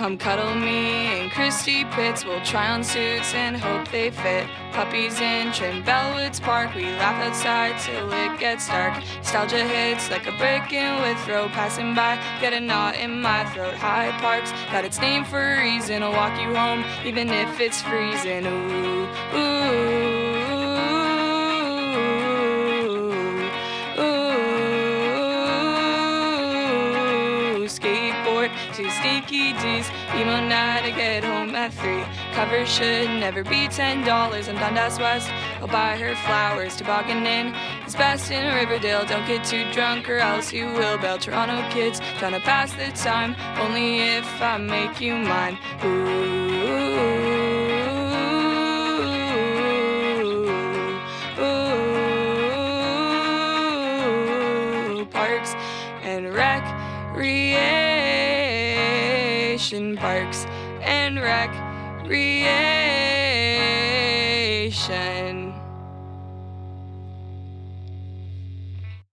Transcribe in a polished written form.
Come cuddle me in Christie Pits. We'll try on suits and hope they fit. Puppies in trim Bellwoods Park. We laugh outside till it gets dark. Nostalgia hits like a brick in Withrow. Passing by, get a knot in my throat. Hyde Park's got its name for a reason. I'll walk you home even if it's freezing. Ooh, ooh. Two stinky D's, emo night, I get home at 3. Cover should never be $10. I'm Dundas West, I'll buy her flowers. Tobogganing is best in Riverdale. Don't get too drunk or else you will bail. Toronto kids trying to pass the time, only if I make you mine. Ooh, Parks and Recreation, Parks and Recreation.